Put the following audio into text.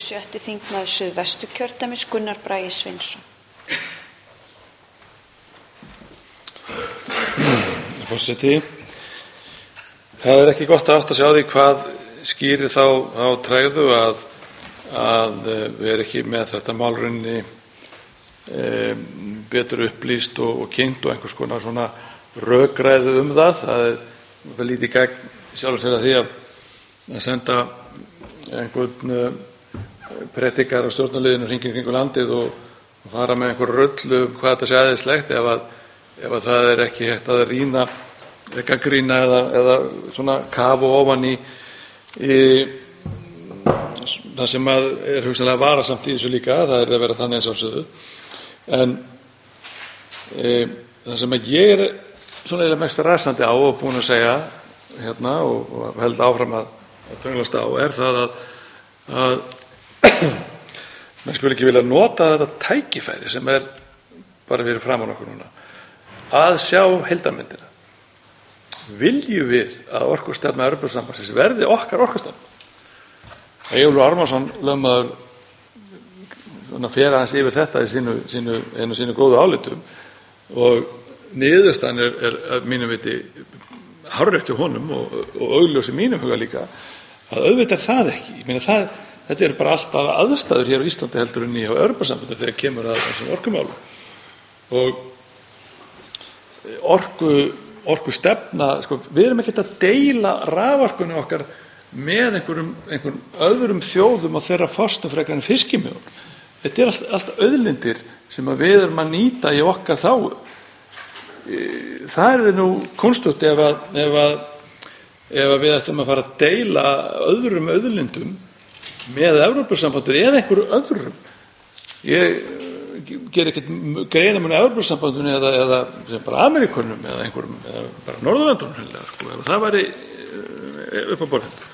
Sjötti þingmaður Suðvesturkjördæmis, Gunnar Bragi Sveinsson. Forseti, það ekki gott að átta sig á því hvað skýrir þá á tregðu að við ekki með þetta málrunni betur upplýst og kynnt og einhvers konar svona rökræðu það. Það lítið gegn sjálf sér að því að senda einhvern predikar á stjórnarliðinu hringinn í kringum landið og fara með einhver rullu hvað þetta sé æðislegt ef það ekki hægt að rýna gagnrýna eða svona kafa ofan í það sem hugsanlega varasamt í þessu líka, það að vera þannig eins og sjálfsögðu. En það sem ég svona eiginlega mest rasandi á og búin að segja hérna og held áfram að tönglast á það að menn skuli ekki vilja nota þetta tækifæri sem bara fyrir framan okkur núna að sjá heildarmyndina. Viljum við að orkustefna Evrópusambandsins verði okkar orkustefna? Eyjólfur Ármannsson lögmaður fer aðeins yfir þetta í sínu góðu álitum og niðurstaðan að mínum viti hárrétt hjá honum og augljós í mínum huga líka að auðvitað það ekki. Ég meina þetta bara allt aðstæður hér á Íslandi heldur en í á Evrópusambandinu þegar kemur að þessum orkumálum. Og orkustefna, við erum ekkert að deila raforkunni okkar með einhverjum öðrum þjóðum og þeirra forstum frekar en fiskimjón. Þetta allt auðlindir sem við erum að nýta í okkar þágu. Það nú kúnstugt ef við ætlum að fara að deila öðrum auðlindum með Evrópusambandinu eða einhverju öðrum. Ég ger ekkert greinarmun á Evrópusambandinu eða bara Ameríkönum eða einhverjum eða bara Norðurlöndunum ef það væri upp á borðinu.